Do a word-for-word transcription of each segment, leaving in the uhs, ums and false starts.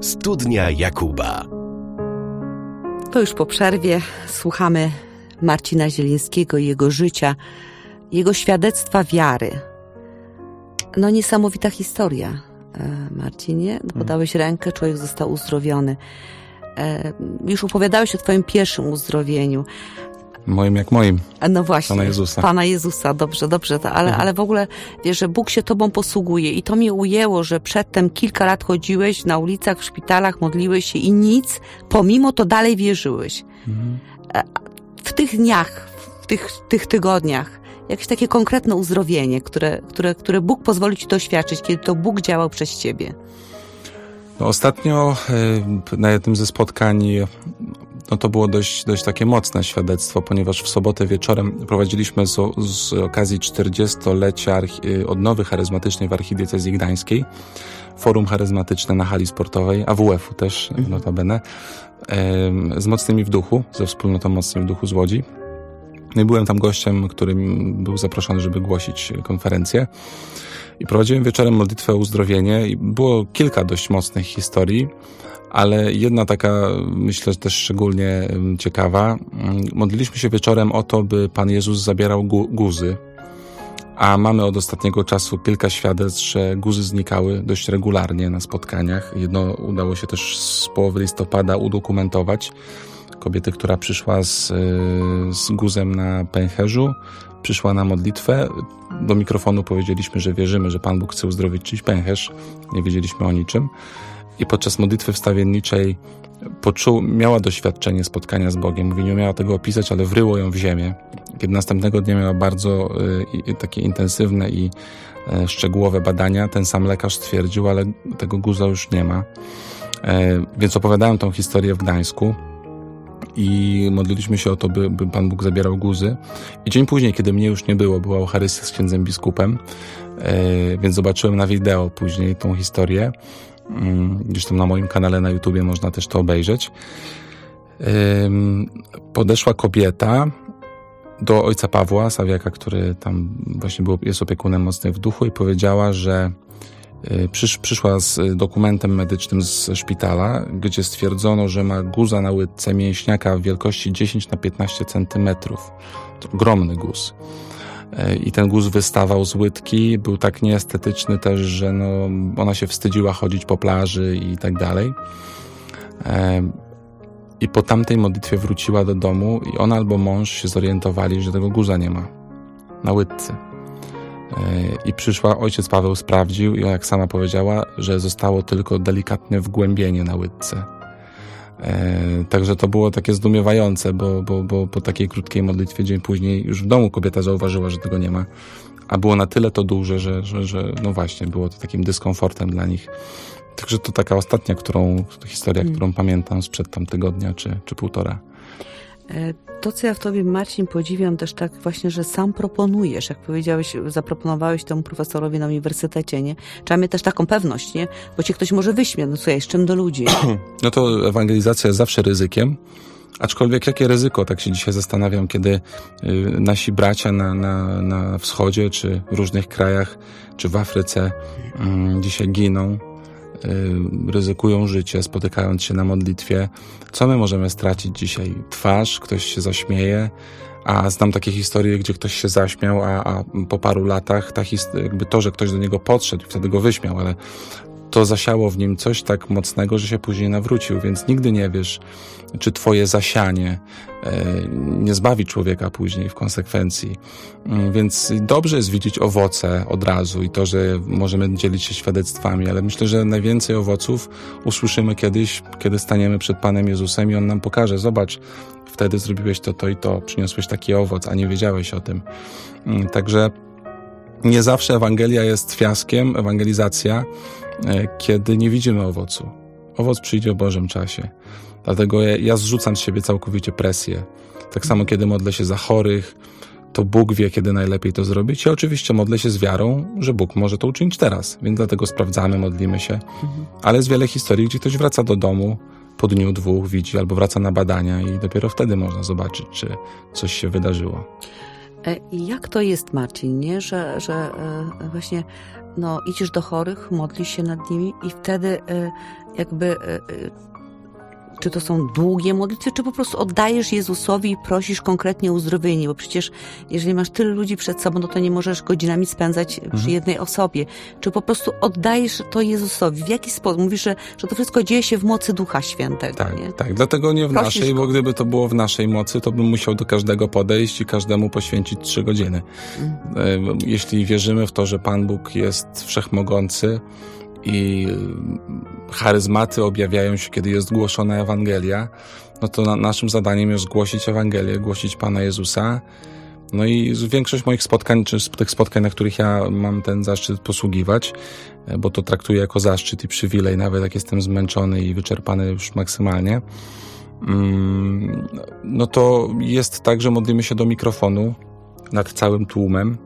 Studnia Jakuba. To już po przerwie słuchamy Marcina Zielińskiego i jego życia, jego świadectwa wiary. No niesamowita historia, Marcinie. Podałeś rękę, człowiek został uzdrowiony. Już opowiadałeś o twoim pierwszym uzdrowieniu. Moim jak moim. No właśnie. Pana Jezusa. Pana Jezusa, dobrze, dobrze. To, ale, mhm. ale w ogóle, wiesz, że Bóg się tobą posługuje. I to mnie ujęło, że przedtem kilka lat chodziłeś na ulicach, w szpitalach, modliłeś się i nic, pomimo to dalej wierzyłeś. Mhm. W tych dniach, w tych, tych tygodniach, jakieś takie konkretne uzdrowienie, które, które, które Bóg pozwolił ci doświadczyć, kiedy to Bóg działał przez ciebie. No ostatnio na jednym ze spotkań no to było dość, dość takie mocne świadectwo, ponieważ w sobotę wieczorem prowadziliśmy z, z okazji czterdziestolecia odnowy charyzmatycznej w archidiecezji gdańskiej forum charyzmatyczne na hali sportowej, A W F-u też mhm. notabene, z Mocnymi w Duchu, ze wspólnotą Mocnymi w Duchu z Łodzi. No i byłem tam gościem, którym był zaproszony, żeby głosić konferencję. I prowadziłem wieczorem modlitwę o uzdrowienie i było kilka dość mocnych historii, ale jedna taka, myślę, że też szczególnie ciekawa. Modliliśmy się wieczorem o to, by Pan Jezus zabierał gu- guzy, a mamy od ostatniego czasu kilka świadectw, że guzy znikały dość regularnie na spotkaniach. Jedno udało się też z połowy listopada udokumentować. Kobiety, która przyszła z, z guzem na pęcherzu, przyszła na modlitwę. Do mikrofonu powiedzieliśmy, że wierzymy, że Pan Bóg chce uzdrowić czyjś pęcherz. Nie wiedzieliśmy o niczym. I podczas modlitwy wstawienniczej poczuł, miała doświadczenie spotkania z Bogiem. Mówi, nie miała tego opisać, ale wryło ją w ziemię. Kiedy następnego dnia miała bardzo y, takie intensywne i y, szczegółowe badania, ten sam lekarz stwierdził, ale tego guza już nie ma. Y, więc opowiadałem tą historię w Gdańsku i modliliśmy się o to, by, by Pan Bóg zabierał guzy. I dzień później, kiedy mnie już nie było, była Eucharystia z księdzem biskupem, y, więc zobaczyłem na wideo później tą historię. Gdzieś tam na moim kanale na YouTubie można też to obejrzeć. Podeszła kobieta do ojca Pawła Sawiaka, który tam właśnie był, jest opiekunem Mocnych w Duchu, i powiedziała, że przysz, przyszła z dokumentem medycznym z szpitala, gdzie stwierdzono, że ma guza na łydce mięśniaka w wielkości dziesięć na piętnaście centymetrów. To ogromny guz. I ten guz wystawał z łydki, był tak nieestetyczny też, że no, ona się wstydziła chodzić po plaży i tak dalej. I po tamtej modlitwie wróciła do domu i ona albo mąż się zorientowali, że tego guza nie ma na łydce. I przyszła, ojciec Paweł sprawdził i jak sama powiedziała, że zostało tylko delikatne wgłębienie na łydce. E, także to było takie zdumiewające, bo, bo, bo po takiej krótkiej modlitwie dzień później już w domu kobieta zauważyła, że tego nie ma, a było na tyle to duże, że, że, że no właśnie było to takim dyskomfortem dla nich. Także to taka ostatnia, którą, historia, hmm. którą pamiętam sprzed tam tygodnia czy, czy półtora. To, co ja w tobie, Marcin, podziwiam też tak właśnie, że sam proponujesz, jak powiedziałeś, zaproponowałeś temu profesorowi na uniwersytecie, nie? Trzeba mieć też taką pewność, nie? Bo cię ktoś może wyśmiać, no co ja, z czym do ludzi? No to ewangelizacja jest zawsze ryzykiem, aczkolwiek jakie ryzyko, tak się dzisiaj zastanawiam, kiedy y, nasi bracia na, na, na wschodzie, czy w różnych krajach, czy w Afryce y, dzisiaj giną, ryzykują życie, spotykając się na modlitwie. Co my możemy stracić dzisiaj? Twarz, ktoś się zaśmieje, a znam takie historie, gdzie ktoś się zaśmiał, a, a po paru latach ta his- jakby to, że ktoś do niego podszedł i wtedy go wyśmiał, ale to zasiało w nim coś tak mocnego, że się później nawrócił, więc nigdy nie wiesz, czy twoje zasianie e, nie zbawi człowieka później w konsekwencji. Więc dobrze jest widzieć owoce od razu i to, że możemy dzielić się świadectwami, ale myślę, że najwięcej owoców usłyszymy kiedyś, kiedy staniemy przed Panem Jezusem i On nam pokaże, zobacz, wtedy zrobiłeś to, to i to, przyniosłeś taki owoc, a nie wiedziałeś o tym. Także nie zawsze Ewangelia jest fiaskiem, ewangelizacja, kiedy nie widzimy owocu. Owoc przyjdzie w Bożym czasie. Dlatego ja, ja zrzucam z siebie całkowicie presję. Tak samo, kiedy modlę się za chorych, to Bóg wie, kiedy najlepiej to zrobić. Ja oczywiście modlę się z wiarą, że Bóg może to uczynić teraz. Więc dlatego sprawdzamy, modlimy się. Mhm. Ale jest wiele historii, gdzie ktoś wraca do domu po dniu, dwóch, widzi, albo wraca na badania i dopiero wtedy można zobaczyć, czy coś się wydarzyło. I jak to jest, Marcin, nie? Że, że właśnie no, idziesz do chorych, modlisz się nad nimi i wtedy jakby czy to są długie modlitwy, czy po prostu oddajesz Jezusowi i prosisz konkretnie o uzdrowienie, bo przecież jeżeli masz tyle ludzi przed sobą, no to nie możesz godzinami spędzać mhm. przy jednej osobie. Czy po prostu oddajesz to Jezusowi? W jaki sposób? Mówisz, że, że to wszystko dzieje się w mocy Ducha Świętego. Tak, nie? tak. Dlatego nie w prosisz naszej, go. Bo gdyby to było w naszej mocy, to bym musiał do każdego podejść i każdemu poświęcić trzy godziny. Mhm. Jeśli wierzymy w to, że Pan Bóg jest wszechmogący, i charyzmaty objawiają się, kiedy jest głoszona Ewangelia, no to na, naszym zadaniem jest głosić Ewangelię, głosić Pana Jezusa. No i większość moich spotkań, czy z tych spotkań, na których ja mam ten zaszczyt posługiwać, bo to traktuję jako zaszczyt i przywilej, nawet jak jestem zmęczony i wyczerpany już maksymalnie, no to jest tak, że modlimy się do mikrofonu nad całym tłumem.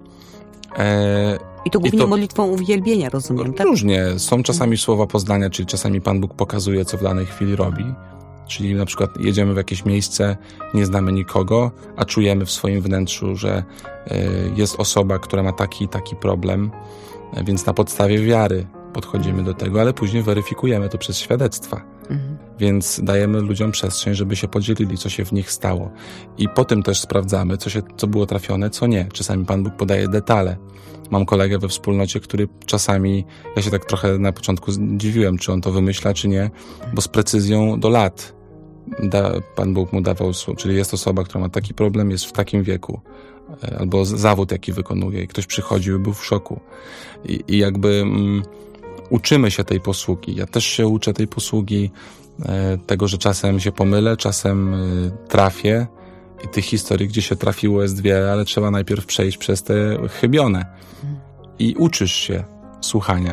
I to głównie I to, modlitwą uwielbienia, rozumiem, tak? Różnie. Są czasami słowa poznania, czyli czasami Pan Bóg pokazuje, co w danej chwili robi. Czyli na przykład jedziemy w jakieś miejsce, nie znamy nikogo, a czujemy w swoim wnętrzu, że jest osoba, która ma taki i taki problem, więc na podstawie wiary podchodzimy do tego, ale później weryfikujemy to przez świadectwa. Mhm. Więc dajemy ludziom przestrzeń, żeby się podzielili, co się w nich stało. I po tym też sprawdzamy, co, się, co było trafione, co nie. Czasami Pan Bóg podaje detale. Mam kolegę we wspólnocie, który czasami, ja się tak trochę na początku dziwiłem, czy on to wymyśla, czy nie, bo z precyzją do lat da, Pan Bóg mu dawał, czyli jest osoba, która ma taki problem, jest w takim wieku, albo zawód, jaki wykonuje, i ktoś przychodził i był w szoku. I, i jakby mm, uczymy się tej posługi. Ja też się uczę tej posługi, e, tego, że czasem się pomylę, czasem e, trafię. I tych historii, gdzie się trafiło, jest wiele, ale trzeba najpierw przejść przez te chybione. I uczysz się słuchania.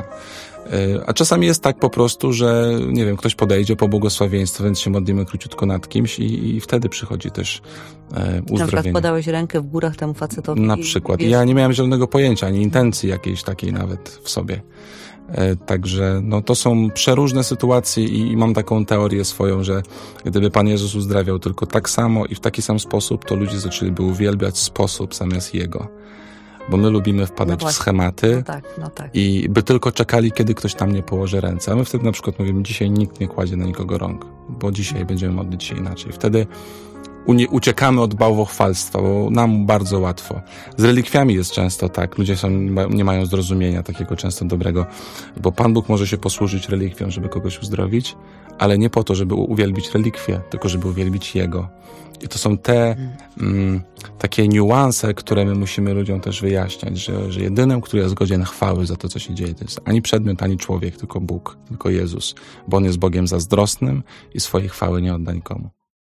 A czasami jest tak po prostu, że nie wiem, ktoś podejdzie po błogosławieństwo, więc się modlimy króciutko nad kimś i, i wtedy przychodzi też e, uzdrowienie. Na przykład podałeś rękę w górach temu facetowi. Na przykład. I ja nie miałem żadnego pojęcia, ani intencji jakiejś takiej nawet w sobie. E, także no, to są przeróżne sytuacje i, i mam taką teorię swoją, że gdyby Pan Jezus uzdrawiał tylko tak samo i w taki sam sposób, to ludzie zaczęliby uwielbiać sposób zamiast Jego. Bo my lubimy wpadać no w schematy no tak, no tak. i by tylko czekali, kiedy ktoś tam nie położy ręce. A my wtedy na przykład mówimy, dzisiaj nikt nie kładzie na nikogo rąk, bo dzisiaj będziemy modlić się inaczej. Wtedy uciekamy od bałwochwalstwa, bo nam bardzo łatwo. Z relikwiami jest często tak. Ludzie są, nie mają zrozumienia takiego często dobrego, bo Pan Bóg może się posłużyć relikwią, żeby kogoś uzdrowić, ale nie po to, żeby uwielbić relikwię, tylko żeby uwielbić Jego. I to są te mm, takie niuanse, które my musimy ludziom też wyjaśniać, że, że jedynym, który jest godzien chwały za to, co się dzieje, to jest ani przedmiot, ani człowiek, tylko Bóg, tylko Jezus, bo On jest Bogiem zazdrosnym i swojej chwały nie odda nikomu.